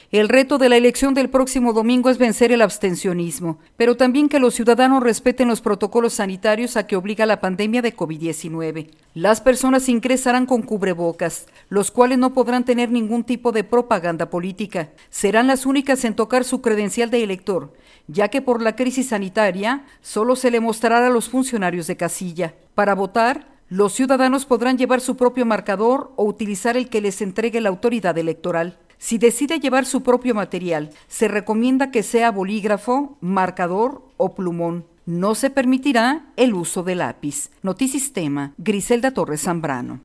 El reto de la elección del próximo domingo es vencer el abstencionismo, pero también que los ciudadanos respeten los protocolos sanitarios a que obliga la pandemia de COVID-19. Las personas ingresarán con cubrebocas, los cuales no podrán tener ningún tipo de propaganda política. Serán las únicas en tocar su credencial de elector, ya que por la crisis sanitaria solo se le mostrará a los funcionarios de casilla. Para votar, los ciudadanos podrán llevar su propio marcador o utilizar el que les entregue la autoridad electoral. Si decide llevar su propio material, se recomienda que sea bolígrafo, marcador o plumón. No se permitirá el uso de lápiz. Notisistema, Griselda Torres Zambrano.